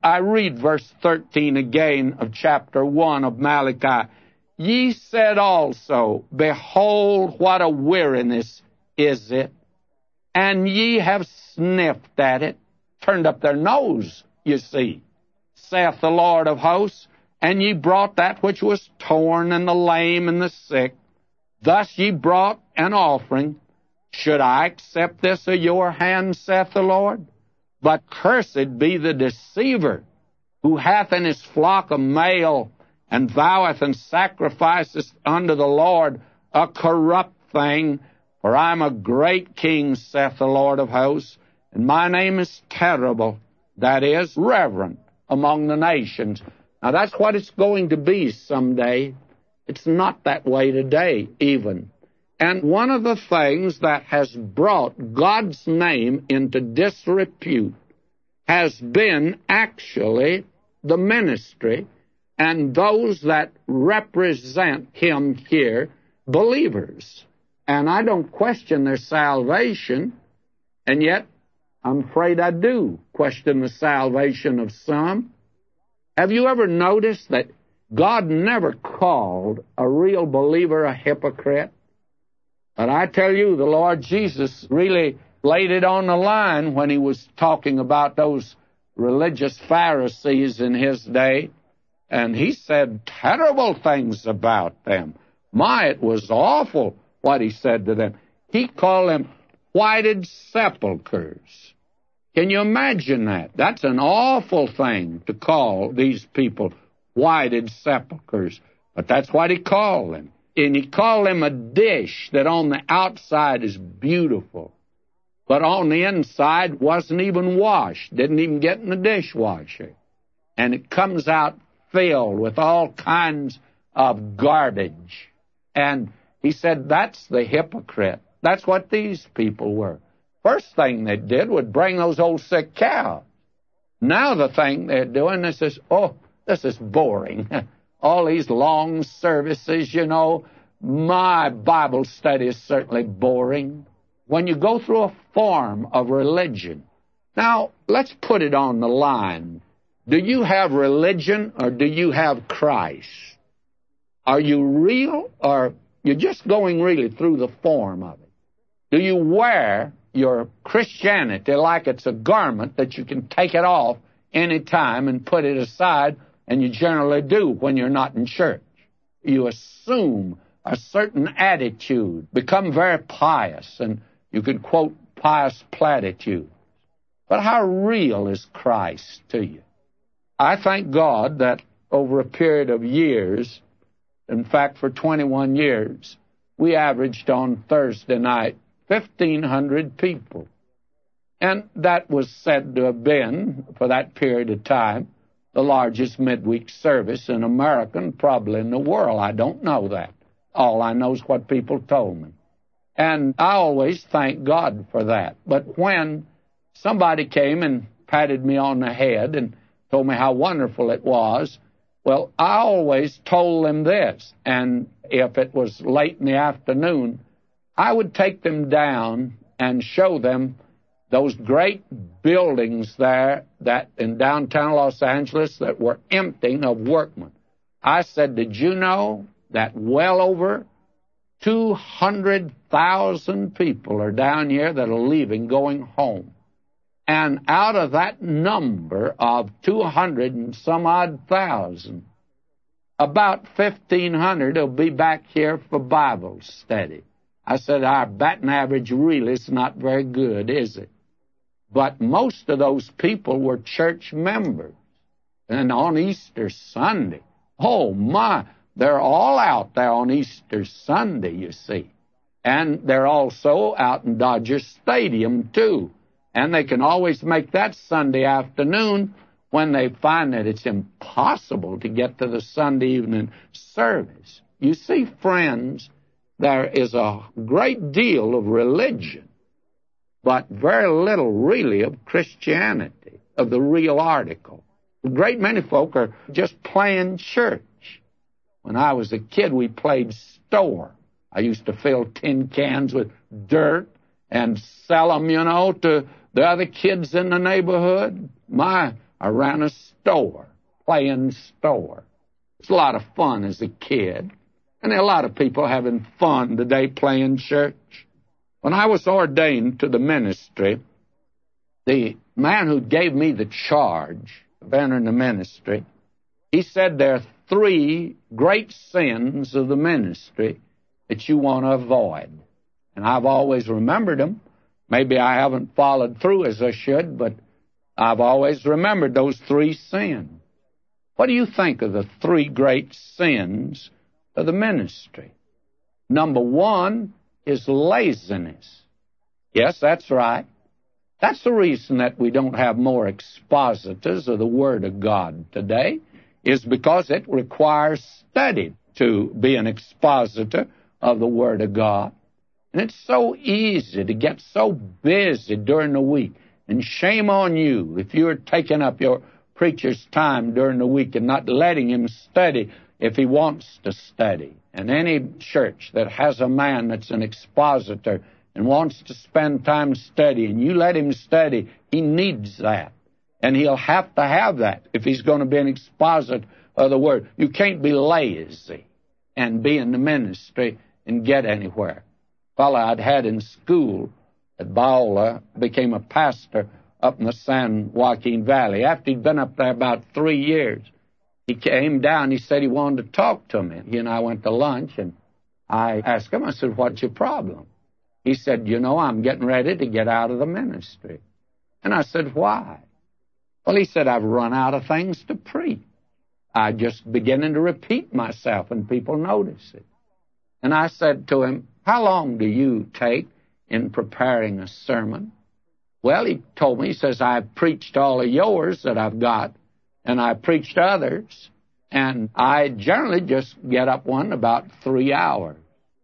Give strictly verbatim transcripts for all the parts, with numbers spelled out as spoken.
I read verse thirteen again of chapter one of Malachi. Ye said also, behold, what a weariness is it, and ye have sniffed at it, turned up their nose, you see, saith the Lord of hosts, and ye brought that which was torn, and the lame, and the sick. Thus ye brought an offering. Should I accept this of your hand, saith the Lord? But cursed be the deceiver, who hath in his flock a male, and voweth and sacrificeth unto the Lord a corrupt thing. For I am a great king, saith the Lord of hosts, and my name is terrible, that is, reverent, among the nations. Now that's what it's going to be someday. It's not that way today, even. And one of the things that has brought God's name into disrepute has been actually the ministry and those that represent Him here, believers. And I don't question their salvation, and yet I'm afraid I do question the salvation of some. Have you ever noticed that God never called a real believer a hypocrite? But I tell you, the Lord Jesus really laid it on the line when He was talking about those religious Pharisees in His day. And He said terrible things about them. My, it was awful what He said to them. He called them whited sepulchres. Can you imagine that? That's an awful thing to call these people whited sepulchres. But that's what He called them. And He called them a dish that on the outside is beautiful, but on the inside wasn't even washed, didn't even get in the dishwasher. And it comes out filled with all kinds of garbage. And He said, that's the hypocrite. That's what these people were. First thing they did was bring those old sick cows. Now the thing they're doing, this is, oh, this is boring. All these long services, you know, my Bible study is certainly boring. When you go through a form of religion. Now, let's put it on the line. Do you have religion or do you have Christ? Are you real or you're just going really through the form of it? Do you wear your Christianity like it's a garment that you can take it off any time and put it aside, and you generally do when you're not in church? You assume a certain attitude, become very pious, and you can quote pious platitudes. But how real is Christ to you? I thank God that over a period of years, in fact for twenty-one years, we averaged on Thursday night fifteen hundred people. And that was said to have been, for that period of time, the largest midweek service in America and probably in the world. I don't know that. All I know is what people told me. And I always thank God for that. But when somebody came and patted me on the head and told me how wonderful it was, well, I always told them this. And if it was late in the afternoon, I would take them down and show them those great buildings there that in downtown Los Angeles that were emptying of workmen. I said, did you know that well over two hundred thousand people are down here that are leaving, going home? And out of that number of two hundred and some odd thousand, about fifteen hundred will be back here for Bible study. I said, our batting average really is not very good, is it? But most of those people were church members. And on Easter Sunday, oh my, they're all out there on Easter Sunday, you see. And they're also out in Dodger Stadium, too. And they can always make that Sunday afternoon when they find that it's impossible to get to the Sunday evening service. You see, friends, there is a great deal of religion, but very little really of Christianity, of the real article. A great many folk are just playing church. When I was a kid, we played store. I used to fill tin cans with dirt and sell them, you know, to the other kids in the neighborhood. My, I ran a store, playing store. It's a lot of fun as a kid. And there are a lot of people having fun today playing church. When I was ordained to the ministry, the man who gave me the charge of entering the ministry, he said there are three great sins of the ministry that you want to avoid. And I've always remembered them. Maybe I haven't followed through as I should, but I've always remembered those three sins. What do you think of the three great sins of the ministry? Number one is laziness. Yes, that's right. That's the reason that we don't have more expositors of the Word of God today, is because it requires study to be an expositor of the Word of God. And it's so easy to get so busy during the week. And shame on you if you're taking up your preacher's time during the week and not letting him study if he wants to study. And any church that has a man that's an expositor and wants to spend time studying, you let him study, he needs that. And he'll have to have that if he's going to be an expositor of the Word. You can't be lazy and be in the ministry and get anywhere. A fellow I'd had in school at Biola became a pastor up in the San Joaquin Valley. After he'd been up there about three years, he came down. He said he wanted to talk to me. He and I went to lunch, and I asked him, I said, what's your problem? He said, you know, I'm getting ready to get out of the ministry. And I said, why? Well, he said, I've run out of things to preach. I'm just beginning to repeat myself, and people notice it. And I said to him, how long do you take in preparing a sermon? Well, he told me, he says, I've preached all of yours that I've got, and I preached others, and I generally just get up one about three hours.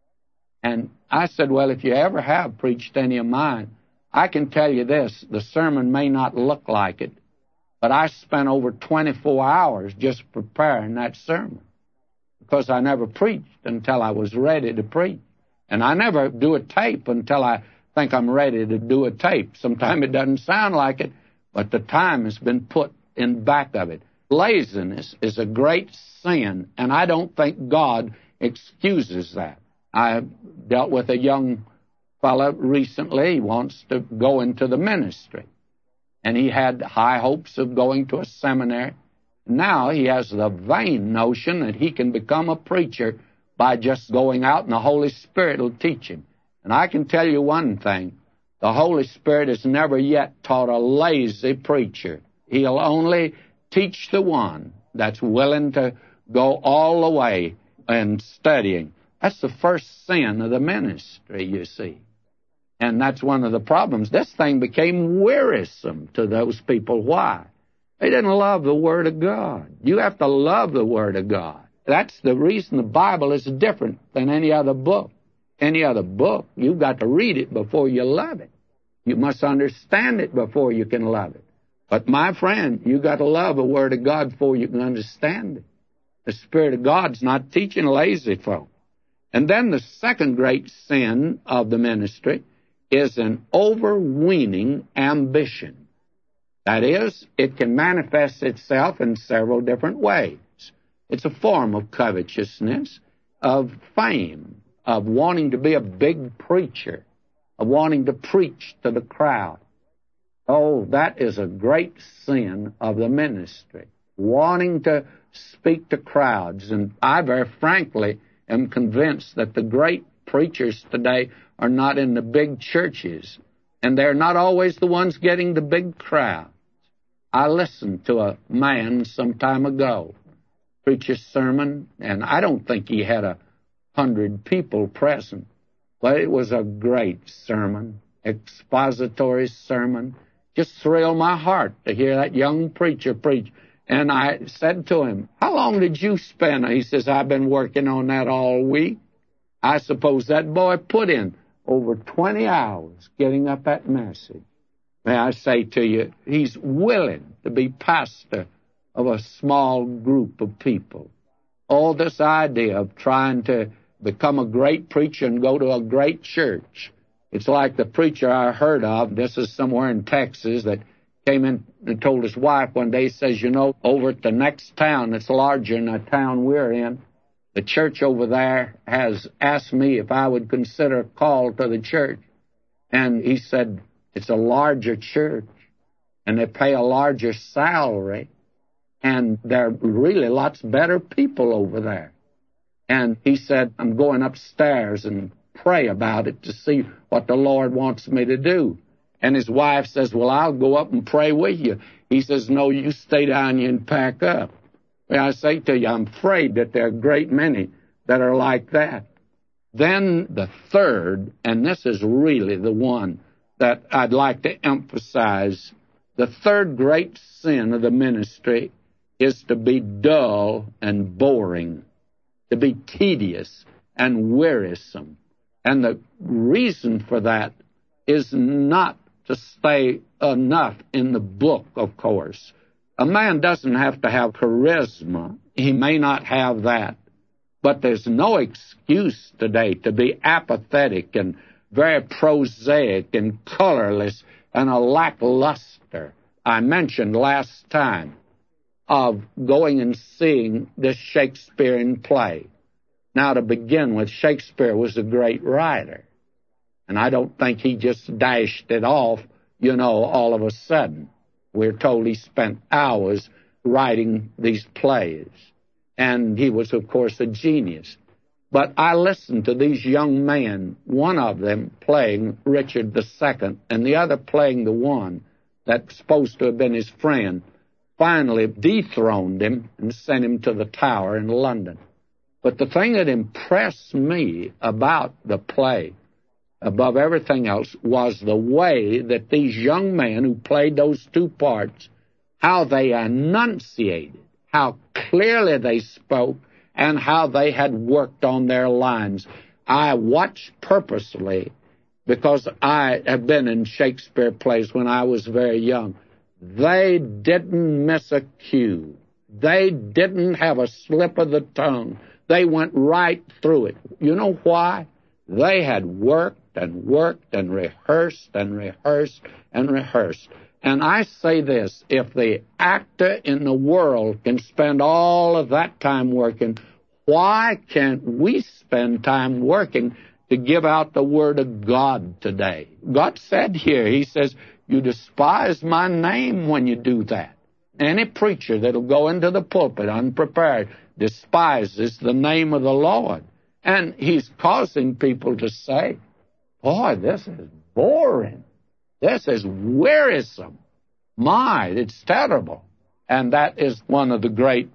And I said, well, if you ever have preached any of mine, I can tell you this, the sermon may not look like it, but I spent over twenty-four hours just preparing that sermon because I never preached until I was ready to preach. And I never do a tape until I think I'm ready to do a tape. Sometimes it doesn't sound like it, but the time has been put in back of it. Laziness is a great sin, and I don't think God excuses that. I dealt with a young fellow recently. He wants to go into the ministry, and he had high hopes of going to a seminary. Now he has the vain notion that he can become a preacher by just going out and the Holy Spirit will teach him. And I can tell you one thing, the Holy Spirit has never yet taught a lazy preacher. He'll only teach the one that's willing to go all the way in studying. That's the first sin of the ministry, you see. And that's one of the problems. This thing became wearisome to those people. Why? They didn't love the Word of God. You have to love the Word of God. That's the reason the Bible is different than any other book. Any other book, you've got to read it before you love it. You must understand it before you can love it. But my friend, you've got to love the Word of God before you can understand it. The Spirit of God's not teaching lazy folk. And then the second great sin of the ministry is an overweening ambition. That is, it can manifest itself in several different ways. It's a form of covetousness, of fame, of wanting to be a big preacher, of wanting to preach to the crowd. Oh, that is a great sin of the ministry, wanting to speak to crowds. And I very frankly am convinced that the great preachers today are not in the big churches, and they're not always the ones getting the big crowds. I listened to a man some time ago preach a sermon, and I don't think he had a hundred people present, but it was a great sermon, expository sermon. Just thrilled my heart to hear that young preacher preach. And I said to him, how long did you spend? He says, I've been working on that all week. I suppose that boy put in over twenty hours getting up that message. May I say to you, he's willing to be pastor of a small group of people. All this idea of trying to become a great preacher and go to a great church. It's like the preacher I heard of, this is somewhere in Texas, that came in told his wife one day, he says, you know, over at the next town that's larger than the town we're in, the church over there has asked me if I would consider a call to the church. And he said, it's a larger church, and they pay a larger salary, and there are really lots better people over there. And he said, I'm going upstairs and pray about it to see what the Lord wants me to do. And his wife says, well, I'll go up and pray with you. He says, no, you stay down here and pack up. Well, I say to you, I'm afraid that there are a great many that are like that. Then the third, and this is really the one that I'd like to emphasize, the third great sin of the ministry is to be dull and boring, to be tedious and wearisome. And the reason for that is not to stay enough in the book, of course. A man doesn't have to have charisma. He may not have that. But there's no excuse today to be apathetic and very prosaic and colorless and a lackluster. I mentioned last time of going and seeing this Shakespearean play. Now, to begin with, Shakespeare was a great writer. And I don't think he just dashed it off, you know, all of a sudden. We're told he spent hours writing these plays. And he was, of course, a genius. But I listened to these young men, one of them playing Richard the Second, and the other playing the one that's supposed to have been his friend, finally dethroned him and sent him to the Tower in London. But the thing that impressed me about the play, above everything else, was the way that these young men who played those two parts, how they enunciated, how clearly they spoke, and how they had worked on their lines. I watched purposely because I have been in Shakespeare plays when I was very young. They didn't miss a cue. They didn't have a slip of the tongue. They went right through it. You know why? They had worked and worked and rehearsed and rehearsed and rehearsed. And I say this, if the actor in the world can spend all of that time working, why can't we spend time working to give out the Word of God today? God said here, He says, you despise my name when you do that. Any preacher that'll go into the pulpit unprepared despises the name of the Lord. And He's causing people to say, boy, this is boring. This is wearisome. My, it's terrible. And that is one of the great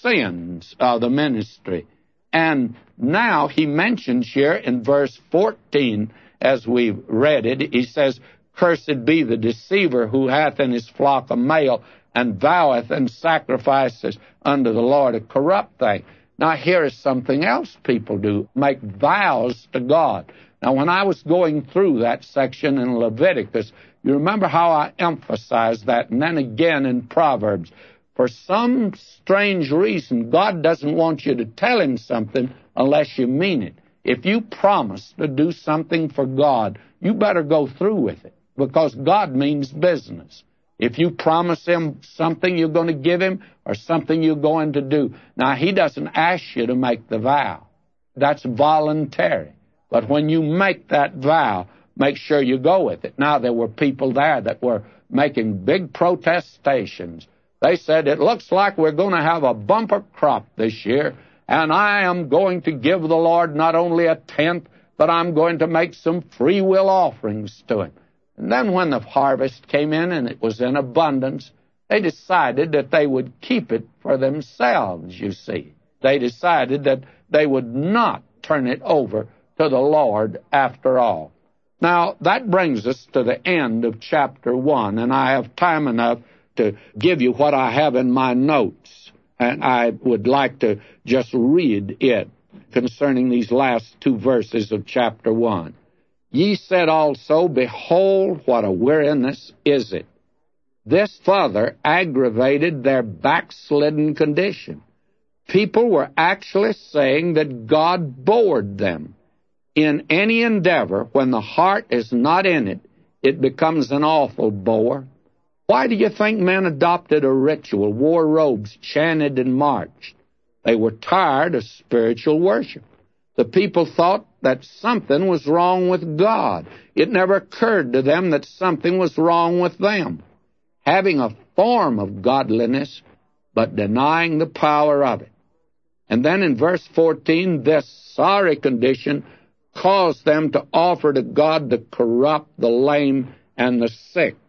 sins of the ministry. And now he mentions here in verse fourteen, as we've read it, he says, cursed be the deceiver who hath in his flock a male, and voweth and sacrifices unto the Lord a corrupt thing. Now here is something else people do, make vows to God. Now, when I was going through that section in Leviticus, you remember how I emphasized that, and then again in Proverbs. For some strange reason, God doesn't want you to tell Him something unless you mean it. If you promise to do something for God, you better go through with it, because God means business. If you promise Him something you're going to give Him or something you're going to do, now He doesn't ask you to make the vow. That's voluntary. But when you make that vow, make sure you go with it. Now, there were people there that were making big protestations. They said, it looks like we're going to have a bumper crop this year, and I am going to give the Lord not only a tenth, but I'm going to make some free will offerings to Him. And then when the harvest came in and it was in abundance, they decided that they would keep it for themselves, you see. They decided that they would not turn it over to the Lord after all. Now, that brings us to the end of chapter one, and I have time enough to give you what I have in my notes, and I would like to just read it concerning these last two verses of chapter one. Ye said also, behold, what a weariness is it. This further aggravated their backslidden condition. People were actually saying that God bored them. In any endeavor, when the heart is not in it, it becomes an awful bore. Why do you think men adopted a ritual, wore robes, chanted and marched? They were tired of spiritual worship. The people thought that something was wrong with God. It never occurred to them that something was wrong with them. Having a form of godliness, but denying the power of it. And then in verse fourteen, this sorry condition caused them to offer to God the corrupt, the lame, and the sick.